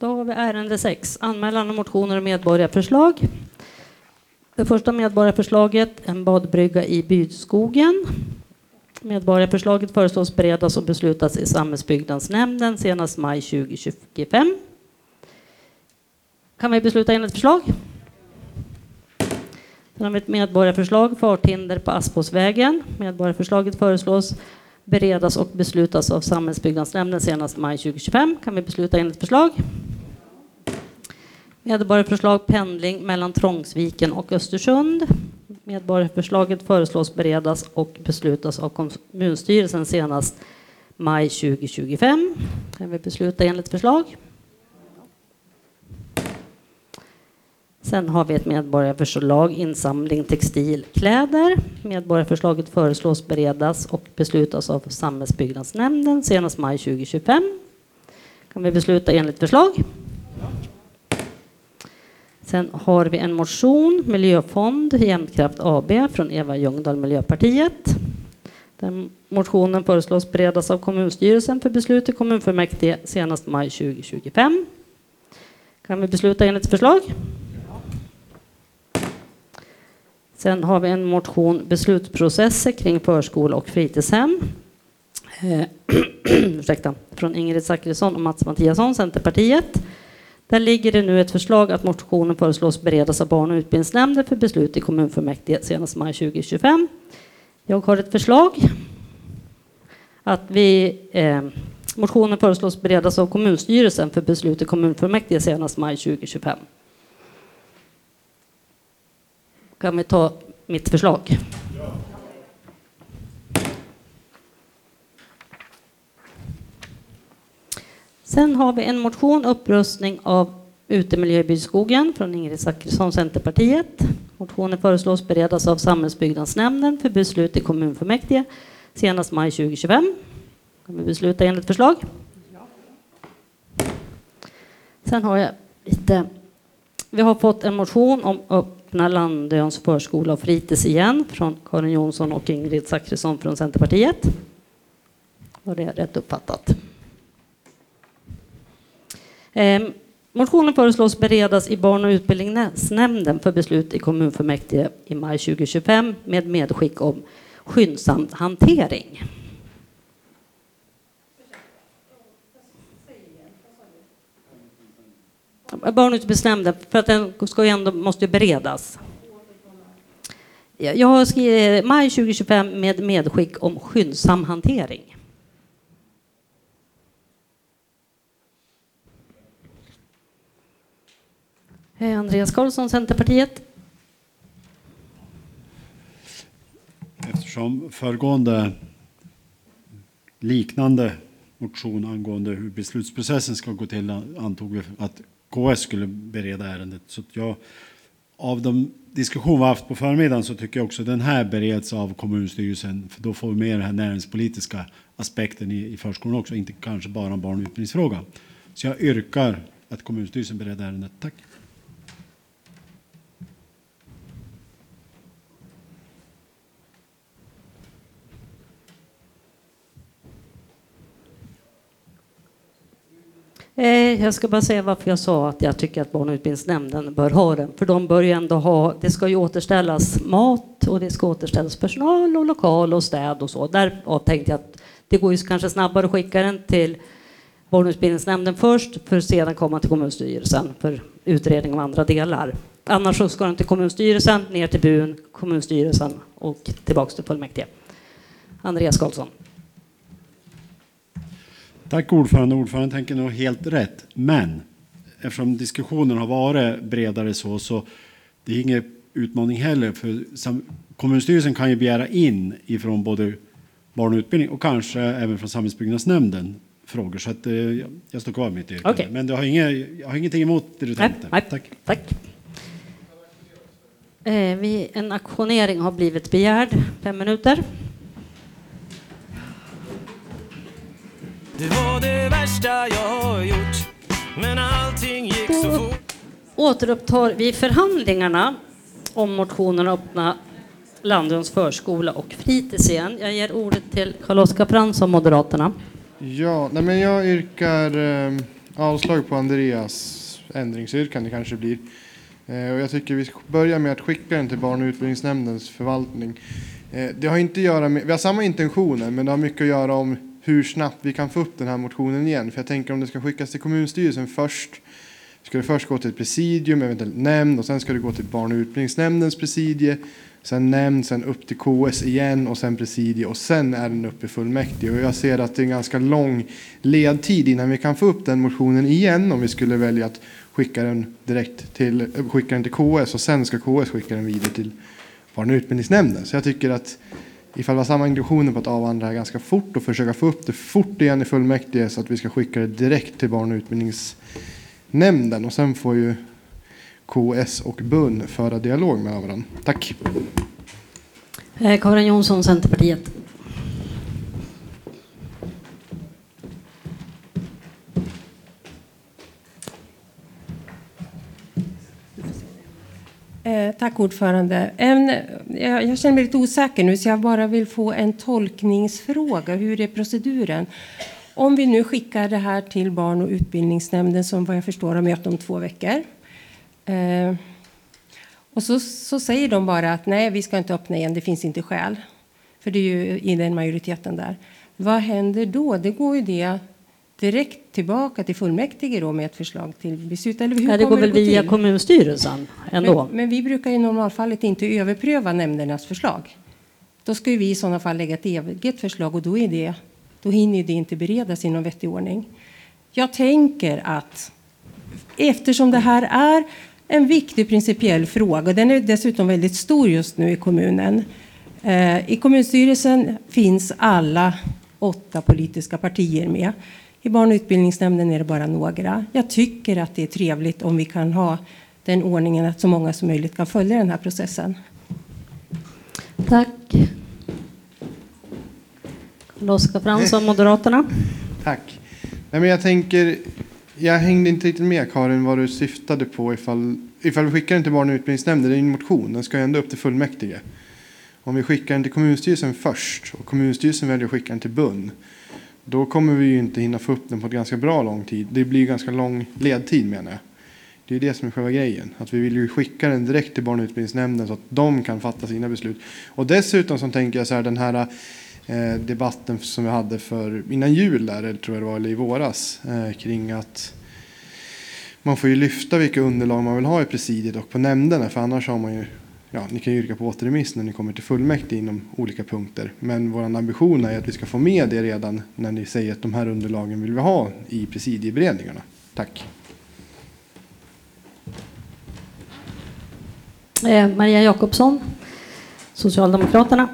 Då har vi ärende 6. Anmälan om motioner och medborgarförslag. Det första medborgarförslaget, en badbrygga i Byskogen. Medborgarförslaget föreslås beredas och beslutas i samhällsbyggnadsnämnden senast maj 2025. Kan vi besluta enligt förslag? Sen har vi ett medborgarförslag, farthinder på Aspåsvägen. Medborgarförslaget föreslås beredas och beslutas av samhällsbyggnadsnämnden senast maj 2025. Kan vi besluta enligt förslag? Medborgarförslag pendling mellan Trångsviken och Östersund. Medborgarförslaget föreslås beredas och beslutas av kommunstyrelsen senast maj 2025. Kan vi besluta enligt förslag? Sen har vi ett medborgarförslag, insamling textilkläder. Medborgarförslaget föreslås beredas och beslutas av samhällsbyggnadsnämnden senast maj 2025. Kan vi besluta enligt förslag? Sen har vi en motion, Miljöfond, Jämtkraft AB från Eva Ljungdahl, Miljöpartiet. Den motionen föreslås beredas av kommunstyrelsen för beslut i kommunfullmäktige senast maj 2025. Kan vi besluta enligt förslag? Sen har vi en motion, beslutsprocesser kring förskola och fritidshem. Från Ingrid Zachrisson och Mats Mattiasson, Centerpartiet. Där ligger det nu ett förslag att motionen föreslås beredas av barn- och utbildningsnämnden för beslut i kommunfullmäktige senast maj 2025. Jag har ett förslag att motionen föreslås beredas av kommunstyrelsen för beslut i kommunfullmäktige senast maj 2025. Kan vi ta mitt förslag? Sen har vi en motion, upprustning av utemiljö i Byskogen från Ingrid Zachrisson, Centerpartiet. Motionen föreslås beredas av samhällsbyggnadsnämnden för beslut i kommunfullmäktige senast maj 2025. Kan vi besluta enligt förslag? Sen har jag vi har fått en motion om öppna Landöns förskola och fritids igen från Karin Jonsson och Ingrid Zachrisson från Centerpartiet. Var det rätt uppfattat? Motionen föreslås beredas i barn- och utbildningsnämnden för beslut i kommunfullmäktige i maj 2025 med medskick om skyndsam hantering. Barn- och utbildningsnämnden, för att den ska ju ändå måste beredas. Jag har skrivit maj 2025 med medskick om skyndsam hantering. Andreas Karlsson, Centerpartiet. Eftersom föregående liknande motion angående hur beslutsprocessen ska gå till antog vi att KS skulle bereda ärendet. Så att av de diskussioner vi haft på förmiddagen så tycker jag också den här bereds av kommunstyrelsen. För då får vi med den här näringspolitiska aspekten i förskolan också. Inte kanske bara en barn- och utbildningsfråga. Så jag yrkar att kommunstyrelsen bereder ärendet. Tack. Jag ska bara säga varför jag sa att jag tycker att barn- och utbildningsnämnden bör ha den. För de bör ju ändå ha, det ska ju återställas mat och det ska återställas personal och lokal och städ och så. Där tänkte jag att det går ju kanske snabbare att skicka den till barn- och utbildningsnämnden först för att sedan komma till kommunstyrelsen för utredning av andra delar. Annars så ska den till kommunstyrelsen, ner till byn, kommunstyrelsen och tillbaka till fullmäktige. Andreas Karlsson. Tack ordförande. Ordförande tänker nog helt rätt. Men eftersom diskussionen har varit bredare så det är ingen utmaning heller. För kommunstyrelsen kan ju begära in ifrån både barn och utbildning och kanske även från samhällsbyggnadsnämnden frågor. Så att jag står kvar med mitt yrkande. Okay. Men jag har ingenting emot det du tänkte. Nej, Tack. En auktionering har blivit begärd. 5 minuter. Det var det värsta jag har gjort, men allting gick så fort. Återupptar vi förhandlingarna om motionen att öppna Landöns förskola och fritids igen. Jag ger ordet till Carl-Oskar Fransson, Moderaterna. Ja, men jag yrkar avslag på Andreas ändringsyrkande kanske blir. Och jag tycker vi ska börja med att skicka den till barn- och utbildningsnämndens förvaltning. Det har inte att göra med, vi har samma intentioner, men det har mycket att göra om hur snabbt vi kan få upp den här motionen igen. För jag tänker om det ska skickas till kommunstyrelsen först, ska det först gå till ett presidium, eventuellt nämnd, och sen ska det gå till barn- och utbildningsnämndens presidie, sen nämnd, sen upp till KS igen och sen presidie och sen är den uppe i fullmäktige. Och jag ser att det är en ganska lång ledtid innan vi kan få upp den motionen igen om vi skulle välja att skicka den direkt till, skicka den till KS och sen ska KS skicka den vidare till barn- och utbildningsnämnden. Så jag tycker att ifall vi har samma intentioner på att avhandla det här ganska fort och försöka få upp det fort igen i fullmäktige så att vi ska skicka det direkt till barn- och utbildningsnämnden och sen får ju KS och BUN föra dialog med varandra. Tack. Karin Jonsson, Centerpartiet. Tack ordförande. Jag känner mig lite osäker nu så jag bara vill få en tolkningsfråga. Hur är proceduren? Om vi nu skickar det här till barn- och utbildningsnämnden som vad jag förstår har möte om 2 veckor. Och så säger de bara att nej, vi ska inte öppna igen, det finns inte skäl. För det är ju i den majoriteten där. Vad händer då? Det går ju det direkt tillbaka till fullmäktige då med ett förslag till beslut. Eller hur Det går väl via kommunstyrelsen ändå. Men vi brukar i normalfallet inte överpröva nämndernas förslag. Då ska vi i sådana fall lägga ett eget förslag och då hinner det inte beredas i någon vettig ordning. Jag tänker att eftersom det här är en viktig principiell fråga, den är dessutom väldigt stor just nu i kommunen. I kommunstyrelsen finns alla 8 politiska partier med. I barn- och utbildningsnämnden är det bara några. Jag tycker att det är trevligt om vi kan ha den ordningen att så många som möjligt kan följa den här processen. Tack. Carl-Oskar Fransson, Moderaterna. Tack. Nej, men jag hängde inte riktigt med Karin vad du syftade på ifall vi skickar den till barn- och utbildningsnämnden, det är en motion, den ska ju ändå upp till fullmäktige. Om vi skickar den till kommunstyrelsen först och kommunstyrelsen väljer att skicka den till BUN, då kommer vi ju inte hinna få upp den på ett ganska bra lång tid. Det blir ganska lång ledtid menar jag. Det är det som är själva grejen. Att vi vill ju skicka den direkt till barn- och utbildningsnämnden så att de kan fatta sina beslut. Och dessutom så tänker jag så här, den här debatten som vi hade för innan jul där, eller tror jag det var, eller i våras, kring att man får ju lyfta vilka underlag man vill ha i presidiet och på nämnderna, för annars har man ju, ja, ni kan ju yrka på återremiss när ni kommer till fullmäktige inom olika punkter. Men vår ambition är att vi ska få med det redan när ni säger att de här underlagen vill vi ha i presidieberedningarna. Tack. Maria Jakobsson, Socialdemokraterna.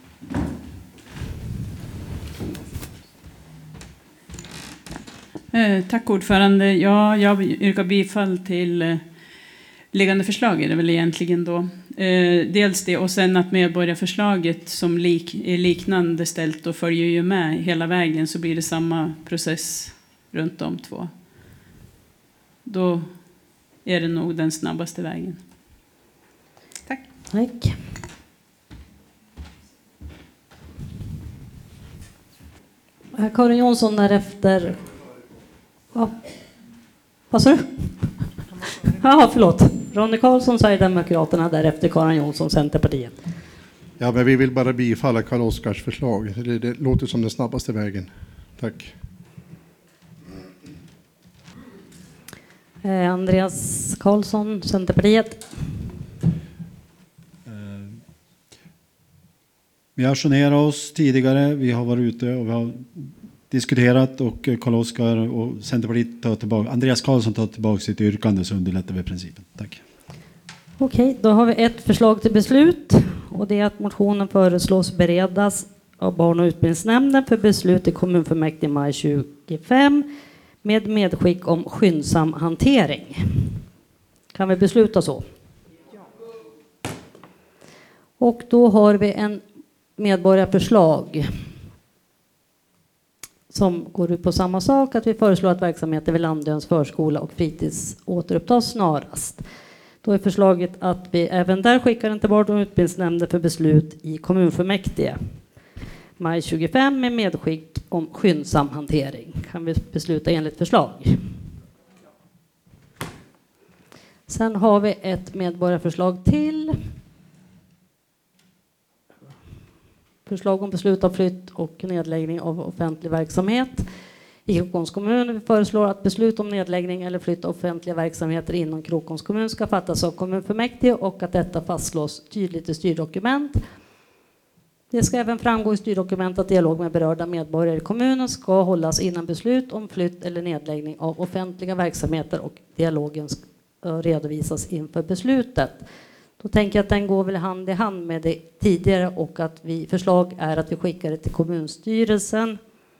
Tack ordförande. Ja, jag yrkar bifall till liggande förslag är det väl egentligen då. Dels det och sen att medborgarförslaget som är liknande ställt och följer ju med hela vägen så blir det samma process runt de 2. Då är det nog den snabbaste vägen. Tack. Tack. Karin Jonsson därefter. Ja. Vad sa du? Ja, förlåt. Ronny Karlsson, Sverigedemokraterna, därefter Karin Jonsson, Centerpartiet. Ja, men vi vill bara bifalla Carl-Oskars förslag. Det låter som den snabbaste vägen. Tack. Andreas Karlsson, Centerpartiet. Vi har ajournerat oss tidigare. Vi har varit ute och vi har diskuterat och Carl-Oskar och Centerpartiet tar tillbaka. Andreas Karlsson tar tillbaka sitt yrkande så underlättar vi principen. Tack. Okej, då har vi ett förslag till beslut och det är att motionen föreslås beredas av barn- och utbildningsnämnden för beslut i kommunfullmäktige i maj 2025 med medskick om skyndsam hantering. Kan vi besluta så? Och då har vi en medborgarförslag som går ut på samma sak, att vi föreslår att verksamheten vid Landöns förskola och fritids återupptas snarast. Då är förslaget att vi även där skickar den till barn- och utbildningsnämnden för beslut i kommunfullmäktige maj 25 med medskick om skyndsam hantering. Kan vi besluta enligt förslag? Sen har vi ett medborgarförslag till. Förslag om beslut om flytt och nedläggning av offentlig verksamhet. I Krokoms kommun föreslår att beslut om nedläggning eller flytt av offentliga verksamheter inom Krokoms kommun ska fattas av kommunfullmäktige och att detta fastslås tydligt i styrdokument. Det ska även framgå i styrdokument att dialog med berörda medborgare i kommunen ska hållas innan beslut om flytt eller nedläggning av offentliga verksamheter och dialogen ska redovisas inför beslutet. Då tänker jag att den går väl hand i hand med det tidigare och att förslag är att vi skickar det till kommunstyrelsen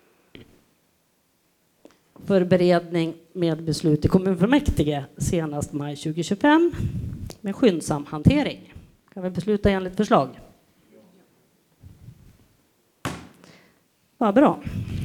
för beredning med beslut i kommunfullmäktige senast maj 2025 med skyndsam hantering. Kan vi besluta enligt förslag? Vad bra.